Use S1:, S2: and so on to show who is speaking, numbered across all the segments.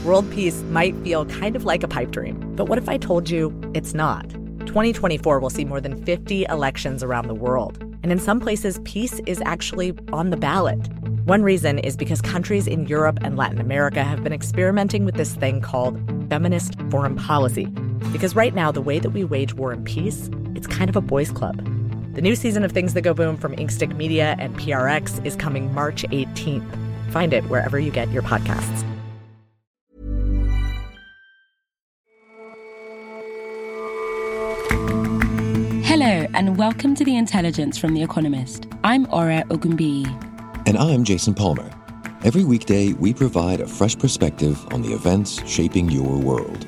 S1: World peace might feel kind of like a pipe dream, but what if I told you it's not? 2024 will see more than 50 elections around the world, and in some places, peace is actually on the ballot. One reason is because countries in Europe and Latin America have been experimenting with this thing called feminist foreign policy. Because right now, the way that we wage war and peace, it's kind of a boys' club. The new season of Things That Go Boom from Inkstick Media and PRX is coming March 18th. Find it wherever you get your podcasts.
S2: Hello, and welcome to The Intelligence from The Economist. I'm Ora Ogunbiyi.
S3: And I'm Jason Palmer. Every weekday, we provide a fresh perspective on the events shaping your world.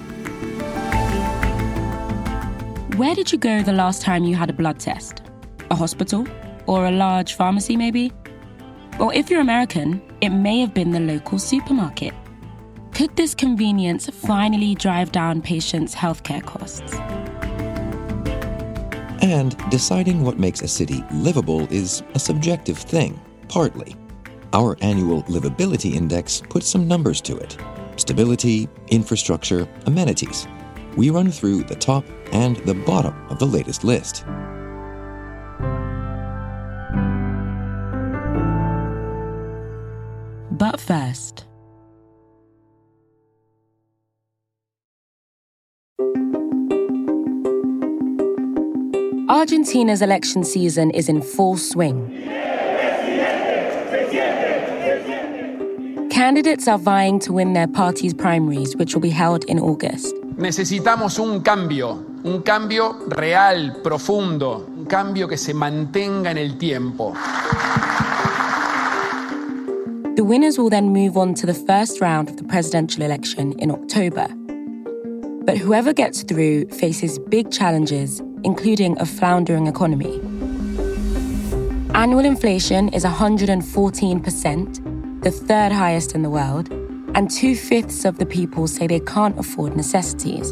S2: Where did you go the last time you had a blood test? A hospital? Or a large pharmacy, maybe? Or if you're American, it may have been the local supermarket. Could this convenience finally drive down patients' healthcare costs?
S3: And deciding what makes a city livable is a subjective thing, partly. Our annual Livability Index puts some numbers to it. Stability, infrastructure, amenities. We run through the top and the bottom of the latest list.
S2: But first, Argentina's election season is in full swing. Candidates are vying to win their party's primaries, which will be held in August.
S4: Necesitamos un cambio real, profundo, un cambio que se mantenga en el tiempo.
S2: The winners will then move on to the first round of the presidential election in October. But whoever gets through faces big challenges, including a floundering economy. Annual inflation is 114%, the third highest in the world, and 2/5 of the people say they can't afford necessities.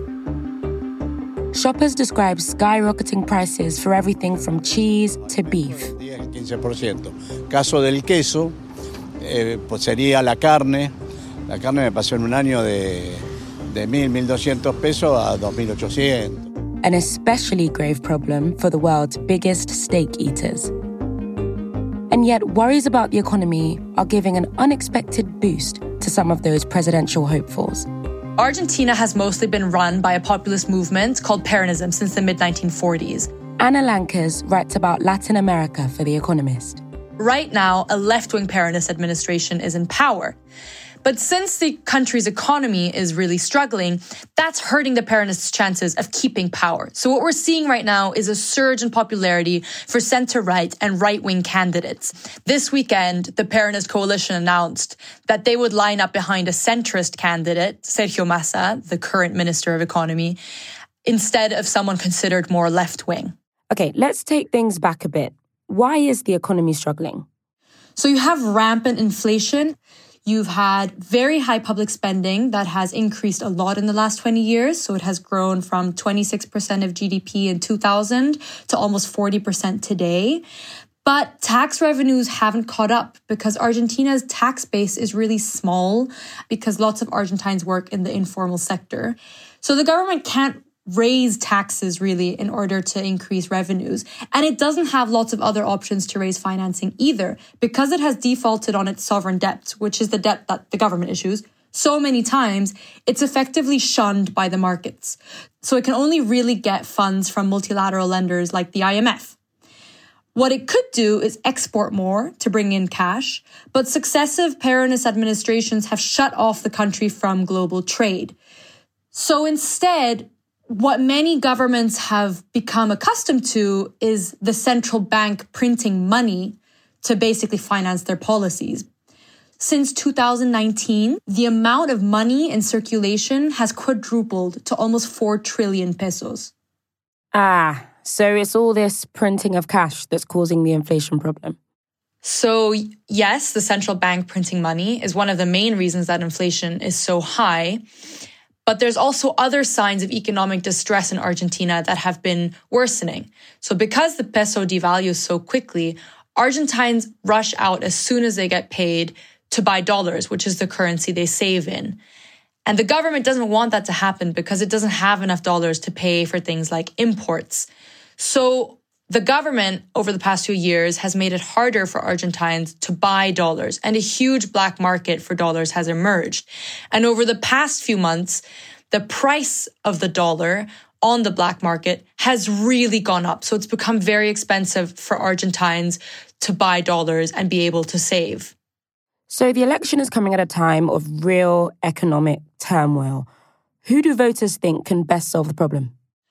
S2: Shoppers describe skyrocketing prices for everything from cheese to beef.
S5: 10-15%. Caso del queso, pues sería la carne. La carne me pasó en un año de 1,200 pesos a 2,800.
S2: An especially grave problem for the world's biggest steak eaters. And yet, worries about the economy are giving an unexpected boost to some of those presidential hopefuls.
S6: Argentina has mostly been run by a populist movement called Peronism since the mid-1940s.
S2: Ana Lankers writes about Latin America for The Economist.
S6: Right now, a left-wing Peronist administration is in power. But since the country's economy is really struggling, that's hurting the Peronists' chances of keeping power. So what we're seeing right now is a surge in popularity for center-right and right-wing candidates. This weekend, the Peronist coalition announced that they would line up behind a centrist candidate, Sergio Massa, the current Minister of Economy, instead of someone considered more left-wing.
S2: Okay, let's take things back a bit. Why is the economy struggling?
S6: So you have rampant inflation. You've had very high public spending that has increased a lot in the last 20 years. So it has grown from 26% of GDP in 2000 to almost 40% today. But tax revenues haven't caught up because Argentina's tax base is really small because lots of Argentines work in the informal sector. So the government can't raise taxes really in order to increase revenues. And it doesn't have lots of other options to raise financing either because it has defaulted on its sovereign debt, which is the debt that the government issues. So many times, it's effectively shunned by the markets. So it can only really get funds from multilateral lenders like the IMF. What it could do is export more to bring in cash, but successive Peronist administrations have shut off the country from global trade. So instead, what many governments have become accustomed to is the central bank printing money to basically finance their policies. Since 2019, the amount of money in circulation has quadrupled to almost 4 trillion pesos.
S2: So it's all this printing of cash that's causing the inflation problem.
S6: So yes, the central bank printing money is one of the main reasons that inflation is so high. But there's also other signs of economic distress in Argentina that have been worsening. So because the peso devalues so quickly, Argentines rush out as soon as they get paid to buy dollars, which is the currency they save in. And the government doesn't want that to happen because it doesn't have enough dollars to pay for things like imports. So the government over the past 2 years has made it harder for Argentines to buy dollars, and a huge black market for dollars has emerged. And over the past few months, the price of the dollar on the black market has really gone up. So it's become very expensive for Argentines to buy dollars and be able to save.
S2: So the election is coming at a time of real economic turmoil. Who do voters think can best solve the problem?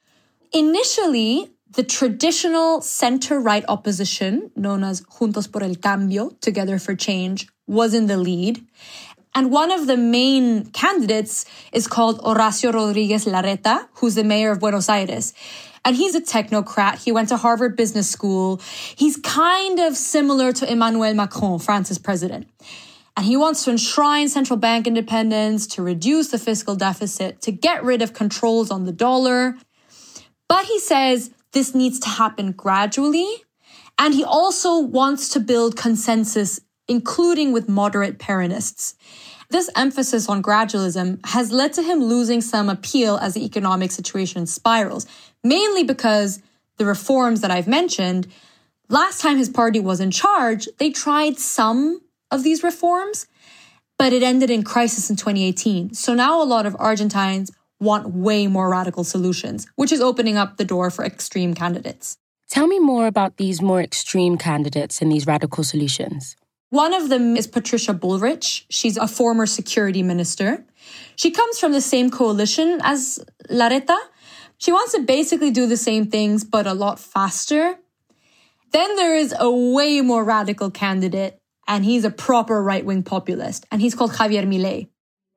S6: Initially, the traditional center-right opposition, known as Juntos por el Cambio, Together for Change, was in the lead. And one of the main candidates is called Horacio Rodríguez Larreta, who's the mayor of Buenos Aires. And he's a technocrat. He went to Harvard Business School. He's kind of similar to Emmanuel Macron, France's president. And he wants to enshrine central bank independence, to reduce the fiscal deficit, to get rid of controls on the dollar. But he says this needs to happen gradually. And he also wants to build consensus, including with moderate Peronists. This emphasis on gradualism has led to him losing some appeal as the economic situation spirals, mainly because the reforms that I've mentioned, last time his party was in charge, they tried some of these reforms, but it ended in crisis in 2018. So now a lot of Argentines want way more radical solutions, which is opening up the door for extreme candidates.
S2: Tell me more about these more extreme candidates and these radical solutions.
S6: One of them is Patricia Bullrich. She's a former security minister. She comes from the same coalition as Larreta. She wants to basically do the same things, but a lot faster. Then there is a way more radical candidate, and he's a proper right-wing populist, and he's called Javier Milei.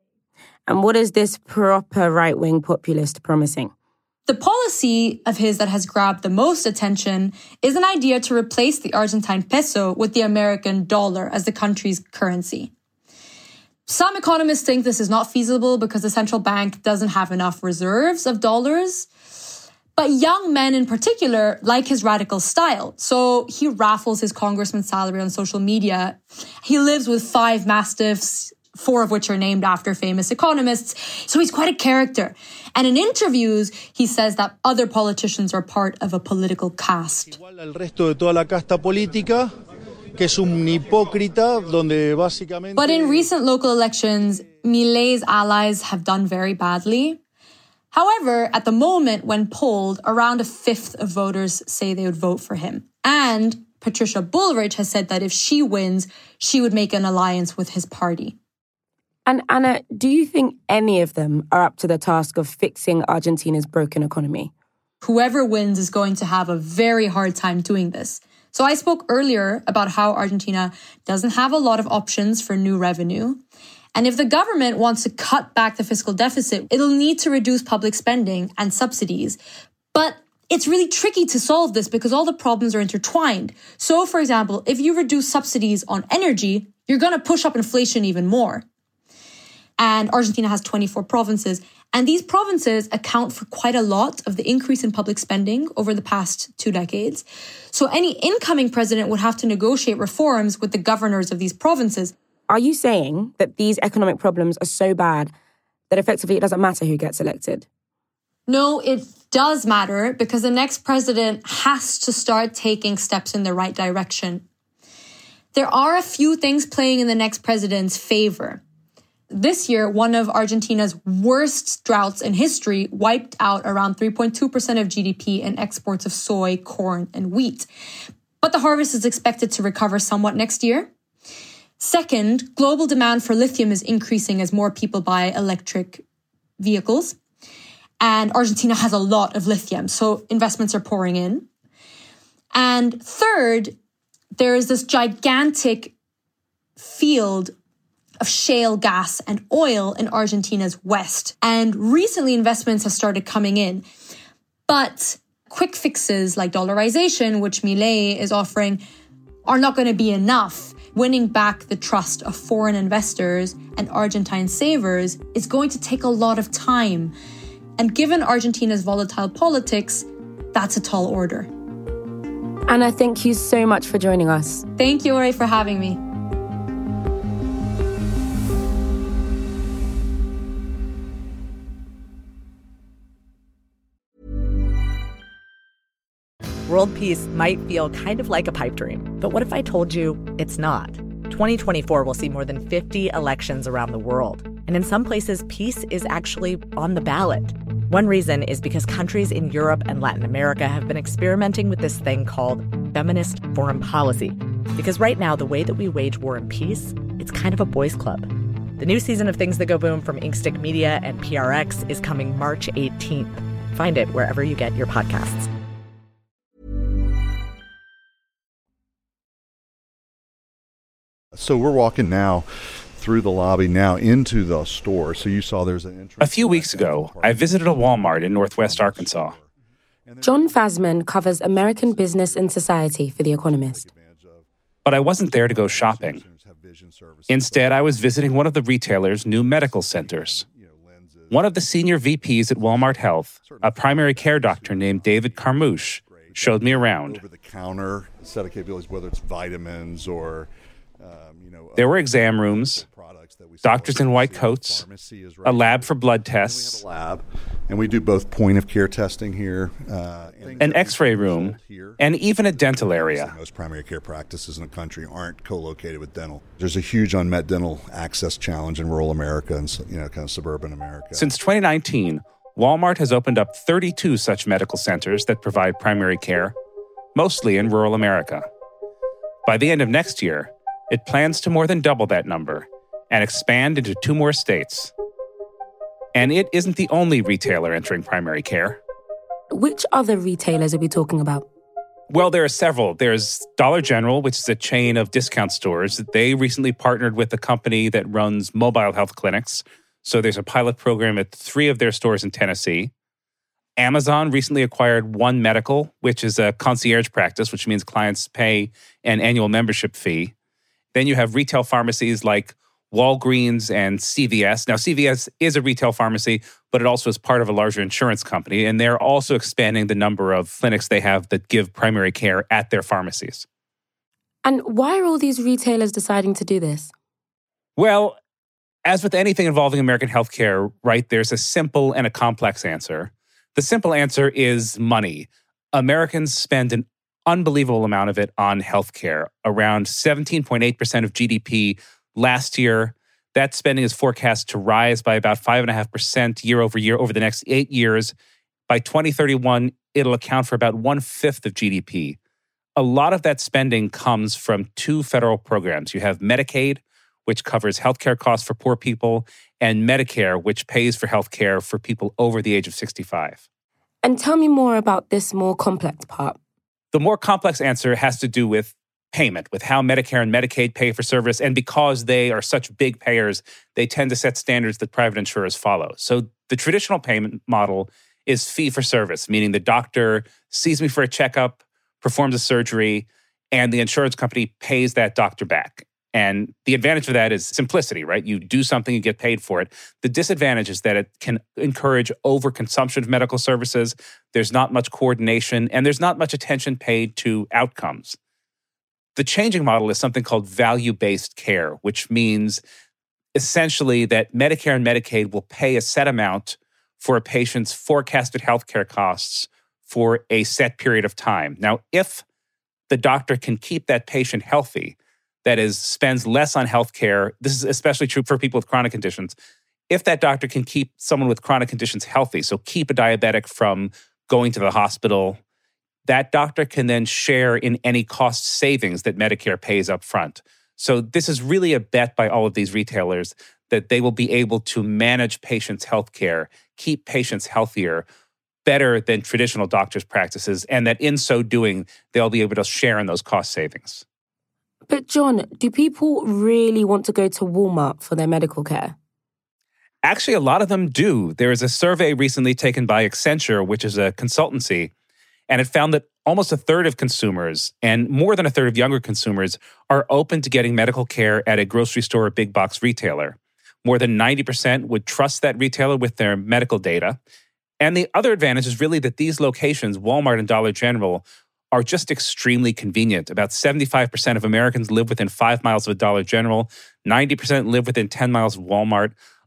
S2: And what is this proper right-wing populist promising?
S6: The policy of his that has grabbed the most attention is an idea to replace the Argentine peso with the American dollar as the country's currency. Some economists think this is not feasible because the central bank doesn't have enough reserves of dollars. But young men in particular like his radical style. So he raffles his congressman's salary on social media. He lives with 5 mastiffs, 4 of which are named after famous economists. So he's quite a character. And in interviews, he says that other politicians are part of a political caste.
S7: Igual al resto de toda la casta política, que es un hipócrita donde básicamente.
S6: But in recent local elections, Milei's allies have done very badly. However, at the moment when polled, around 1/5 of voters say they would vote for him. And Patricia Bullrich has said that if she wins, she would make an alliance with his party.
S2: And Anna, do you think any of them are up to the task of fixing Argentina's broken economy?
S6: Whoever wins is going to have a very hard time doing this. So I spoke earlier about how Argentina doesn't have a lot of options for new revenue. And if the government wants to cut back the fiscal deficit, it'll need to reduce public spending and subsidies. But it's really tricky to solve this because all the problems are intertwined. So, for example, if you reduce subsidies on energy, you're going to push up inflation even more. And Argentina has 24 provinces. And these provinces account for quite a lot of the increase in public spending over the past 2 decades. So any incoming president would have to negotiate reforms with the governors of these provinces.
S2: Are you saying that these economic problems are so bad that effectively it doesn't matter who gets elected?
S6: No, it does matter because the next president has to start taking steps in the right direction. There are a few things playing in the next president's favor. This year, one of Argentina's worst droughts in history wiped out around 3.2% of GDP in exports of soy, corn, and wheat. But the harvest is expected to recover somewhat next year. Second, global demand for lithium is increasing as more people buy electric vehicles. And Argentina has a lot of lithium, so investments are pouring in. And third, there is this gigantic field of shale gas and oil in Argentina's west. And recently investments have started coming in. But quick fixes like dollarization, which Milei is offering, are not going to be enough. Winning back the trust of foreign investors and Argentine savers is going to take a lot of time. And given Argentina's volatile politics, that's a tall order.
S2: Anna, thank you so much for joining us.
S6: Thank you, Ori, for having me.
S1: World peace might feel kind of like a pipe dream, but what if I told you it's not? 2024 will see more than 50 elections around the world, and in some places, peace is actually on the ballot. One reason is because countries in Europe and Latin America have been experimenting with this thing called feminist foreign policy. Because right now, the way that we wage war and peace, it's kind of a boys' club. The new season of Things That Go Boom from Inkstick Media and PRX is coming March 18th. Find it wherever you get your podcasts.
S8: So we're walking now through the lobby now into the store. So you saw there's an entrance.
S9: A few weeks ago, I visited a Walmart in Northwest Arkansas.
S2: John Fasman covers American business and society for The Economist.
S9: But I wasn't there to go shopping. Instead, I was visiting one of the retailer's new medical centers. One of the senior VPs at Walmart Health, a primary care doctor named David Carmouche, showed me around.
S8: Over-the-counter set of capabilities, whether it's vitamins or...
S9: There were exam rooms, doctors in white coats, a lab for blood tests,
S8: and we do both point-of-care testing here,
S9: an X-ray room, and even a dental area.
S8: Most primary care practices in the country aren't co-located with dental. There's a huge unmet dental access challenge in rural America and kind of suburban America.
S9: Since 2019, Walmart has opened up 32 such medical centers that provide primary care, mostly in rural America. By the end of next year, it plans to more than double that number and expand into 2 more states. And it isn't the only retailer entering primary care.
S2: Which other retailers are we talking about?
S9: Well, there are several. There's Dollar General, which is a chain of discount stores. They recently partnered with a company that runs mobile health clinics. So there's a pilot program at 3 of their stores in Tennessee. Amazon recently acquired One Medical, which is a concierge practice, which means clients pay an annual membership fee. Then you have retail pharmacies like Walgreens and CVS. Now, CVS is a retail pharmacy, but it also is part of a larger insurance company, and they're also expanding the number of clinics they have that give primary care at their pharmacies.
S2: And why are all these retailers deciding to do this?
S9: Well, as with anything involving American healthcare, right, there's a simple and a complex answer. The simple answer is money. Americans spend an unbelievable amount of it on healthcare, around 17.8% of GDP last year. That spending is forecast to rise by about 5.5% year over year over the next 8 years. By 2031, it'll account for about 1/5 of GDP. A lot of that spending comes from 2 federal programs. You have Medicaid, which covers healthcare costs for poor people, and Medicare, which pays for healthcare for people over the age of 65.
S2: And tell me more about this more complex part.
S9: The more complex answer has to do with payment, with how Medicare and Medicaid pay for service. And because they are such big payers, they tend to set standards that private insurers follow. So the traditional payment model is fee for service, meaning the doctor sees me for a checkup, performs a surgery, and the insurance company pays that doctor back. And the advantage of that is simplicity, right? You do something, you get paid for it. The disadvantage is that it can encourage overconsumption of medical services. There's not much coordination, and there's not much attention paid to outcomes. The changing model is something called value-based care, which means essentially that Medicare and Medicaid will pay a set amount for a patient's forecasted healthcare costs for a set period of time. Now, if the doctor can keep that patient healthy, that is, spends less on healthcare, this is especially true for people with chronic conditions, if that doctor can keep someone with chronic conditions healthy, so keep a diabetic from going to the hospital, that doctor can then share in any cost savings that Medicare pays up front. So this is really a bet by all of these retailers that they will be able to manage patients' healthcare, keep patients healthier, better than traditional doctors' practices, and that in so doing, they'll be able to share in those cost savings.
S2: But John, do people really want to go to Walmart for their medical care?
S9: Actually, a lot of them do. There is a survey recently taken by Accenture, which is a consultancy, and it found that almost 1/3 of consumers and more than 1/3 of younger consumers are open to getting medical care at a grocery store or big box retailer. More than 90% would trust that retailer with their medical data. And the other advantage is really that these locations, Walmart and Dollar General, are just extremely convenient. About 75% of Americans live within 5 miles of a Dollar General. 90% live within 10 miles of Walmart.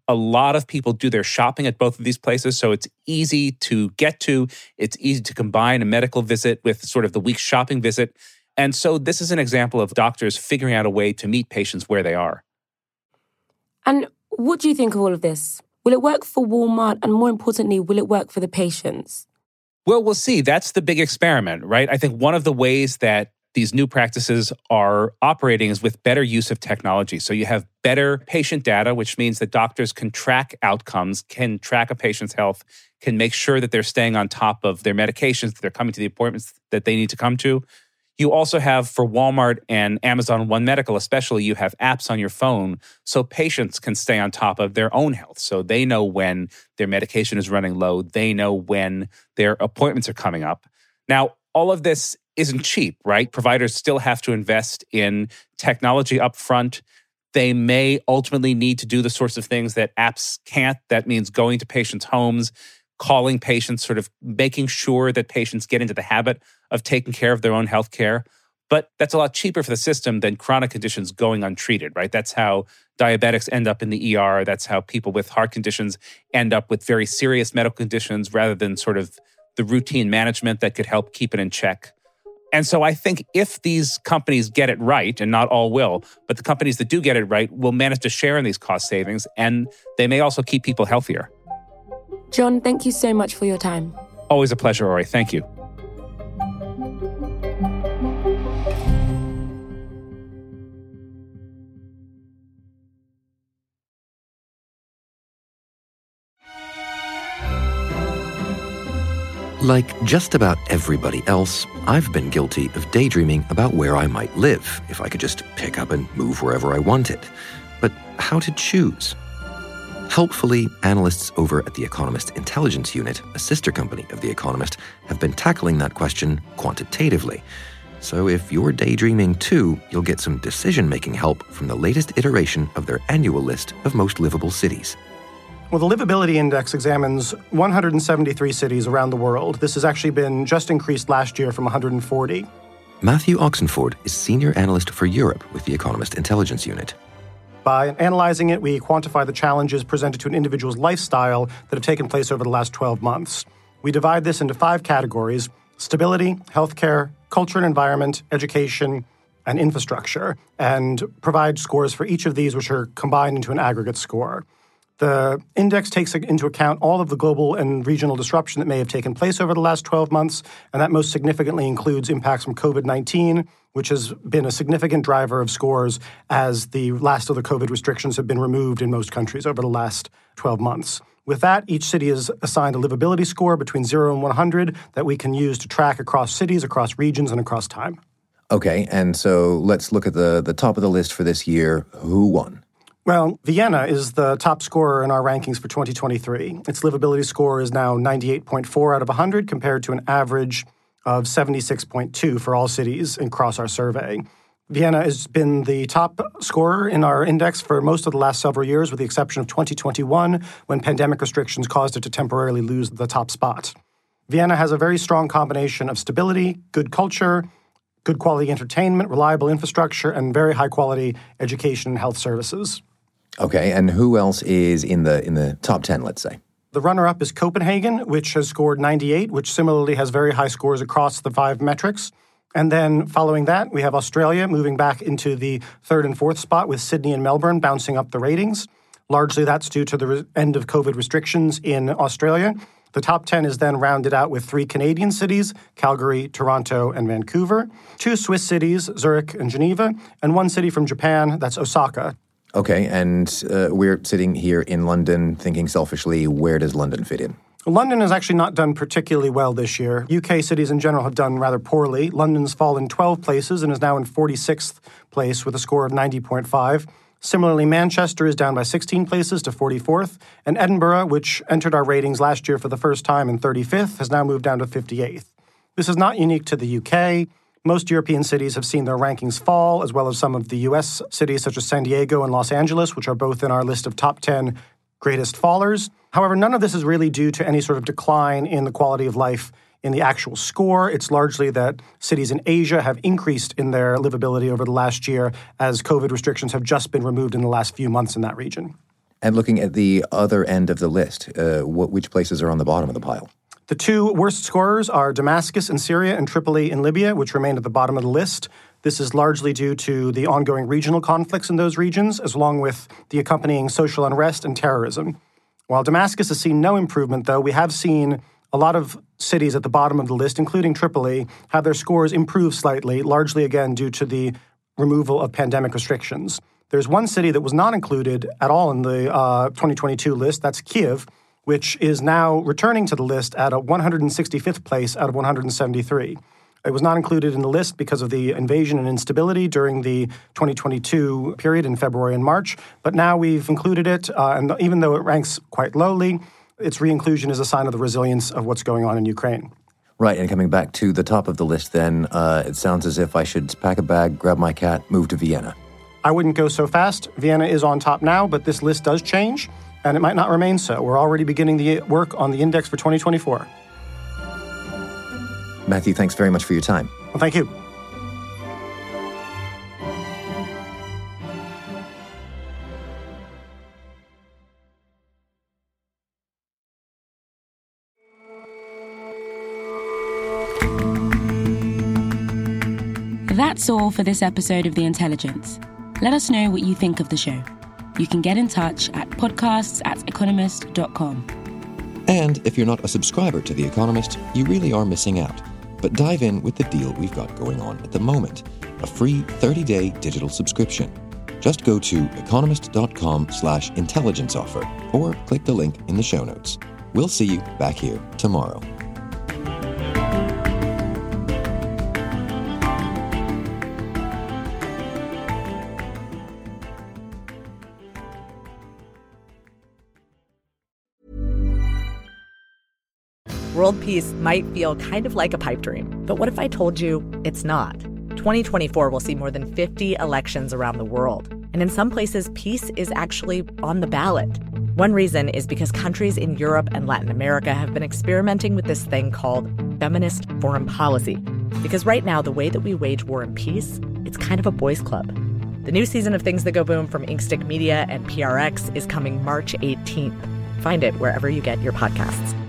S9: A lot of people do their shopping at both of these places, so it's easy to get to. It's easy to combine a medical visit with sort of the week's shopping visit. And so this is an example of doctors figuring out a way to meet patients where they are.
S2: And what do you think of all of this? Will it work for Walmart? And more importantly, will it work for the patients?
S9: Well, we'll see. That's the big experiment, right? I think one of the ways that these new practices are operating is with better use of technology. So you have better patient data, which means that doctors can track outcomes, can track a patient's health, can make sure that they're staying on top of their medications, that they're coming to the appointments that they need to come to. You also have, for Walmart and Amazon One Medical especially, you have apps on your phone so patients can stay on top of their own health. So they know when their medication is running low. They know when their appointments are coming up. Now, all of this isn't cheap, right? Providers still have to invest in technology up front. They may ultimately need to do the sorts of things that apps can't. That means going to patients' homes, calling patients, sort of making sure that patients get into the habit of taking care of their own health care. But that's a lot cheaper for the system than chronic conditions going untreated, right? That's how diabetics end up in the ER. That's how people with heart conditions end up with very serious medical conditions rather than sort of the routine management that could help keep it in check. And so I think if these companies get it right, and not all will, but the companies that do get it right will manage to share in these cost savings, and they may also keep people healthier.
S2: John, thank you so much for your time.
S9: Always a pleasure, Ori. Thank you.
S3: Like just about everybody else, I've been guilty of daydreaming about where I might live if I could just pick up and move wherever I wanted. But how to choose? Helpfully, analysts over at The Economist Intelligence Unit, a sister company of The Economist, have been tackling that question quantitatively. So if you're daydreaming too, you'll get some decision-making help from the latest iteration of their annual list of most livable cities.
S10: Well, the Livability Index examines 173 cities around the world. This has actually been just increased last year from 140.
S3: Matthew Oxenford is Senior Analyst for Europe with The Economist Intelligence Unit.
S10: By analyzing it, we quantify the challenges presented to an individual's lifestyle that have taken place over the last 12 months. We divide this into 5 categories: stability, healthcare, culture and environment, education, and infrastructure, and provide scores for each of these, which are combined into an aggregate score. The index takes into account all of the global and regional disruption that may have taken place over the last 12 months, and that most significantly includes impacts from COVID-19, which has been a significant driver of scores as the last of the COVID restrictions have been removed in most countries over the last 12 months. With that, each city is assigned a livability score between 0 and 100 that we can use to track across cities, across regions, and across time.
S11: Okay, and so let's look at the top of the list for this year. Who won?
S10: Well, Vienna is the top scorer in our rankings for 2023. Its livability score is now 98.4 out of 100 compared to an average of 76.2 for all cities across our survey. Vienna has been the top scorer in our index for most of the last several years, with the exception of 2021, when pandemic restrictions caused it to temporarily lose the top spot. Vienna has a very strong combination of stability, good culture, good quality entertainment, reliable infrastructure, and very high-quality education and health services.
S11: Okay, and who else is in the top 10, let's say?
S10: The runner-up is Copenhagen, which has scored 98, which similarly has very high scores across the 5 metrics. And then following that, we have Australia moving back into the 3rd and 4th spot, with Sydney and Melbourne bouncing up the ratings. Largely that's due to the end of COVID restrictions in Australia. The top 10 is then rounded out with 3 Canadian cities, Calgary, Toronto, and Vancouver, 2 Swiss cities, Zurich and Geneva, and 1 city from Japan, that's Osaka.
S11: Okay, and we're sitting here in London thinking selfishly, where does London fit in?
S10: London has actually not done particularly well this year. UK cities in general have done rather poorly. London's fallen 12 places and is now in 46th place with a score of 90.5. Similarly, Manchester is down by 16 places to 44th, and Edinburgh, which entered our ratings last year for the first time in 35th, has now moved down to 58th. This is not unique to the UK. Most European cities have seen their rankings fall, as well as some of the US cities such as San Diego and Los Angeles, which are both in our list of top 10 greatest fallers. However, none of this is really due to any sort of decline in the quality of life in the actual score. It's largely that cities in Asia have increased in their livability over the last year as COVID restrictions have just been removed in the last few months in that region.
S11: And looking at the other end of the list, which places are on the bottom of the pile?
S10: The two worst scorers are Damascus in Syria and Tripoli in Libya, which remain at the bottom of the list. This is largely due to the ongoing regional conflicts in those regions, along with the accompanying social unrest and terrorism. While Damascus has seen no improvement, though, we have seen a lot of cities at the bottom of the list, including Tripoli, have their scores improve slightly, largely, again, due to the removal of pandemic restrictions. There's one city that was not included at all in the 2022 list. That's Kyiv, which is now returning to the list at a 165th place out of 173. It was not included in the list because of the invasion and instability during the 2022 period in February and March. But now we've included it, and even though it ranks quite lowly, its re-inclusion is a sign of the resilience of what's going on in Ukraine.
S11: Right, and coming back to the top of the list then, it sounds as if I should pack a bag, grab my cat, move to Vienna.
S10: I wouldn't go so fast. Vienna is on top now, but this list does change, and it might not remain so. We're already beginning the work on the index for 2024.
S11: Matthew, thanks very much for your time.
S10: Well, thank you.
S2: That's all for this episode of The Intelligence. Let us know what you think of the show. You can get in touch at podcasts@economist.com.
S3: And if you're not a subscriber to The Economist, you really are missing out. But dive in with the deal we've got going on at the moment, a free 30-day digital subscription. Just go to economist.com/intelligence offer or click the link in the show notes. We'll see you back here tomorrow.
S1: World peace might feel kind of like a pipe dream, but what if I told you it's not? 2024 will see more than 50 elections around the world, and in some places, peace is actually on the ballot. One reason is because countries in Europe and Latin America have been experimenting with this thing called feminist foreign policy. Because right now, the way that we wage war and peace, it's kind of a boys' club. The new season of Things That Go Boom from Inkstick Media and PRX is coming March 18th. Find it wherever you get your podcasts.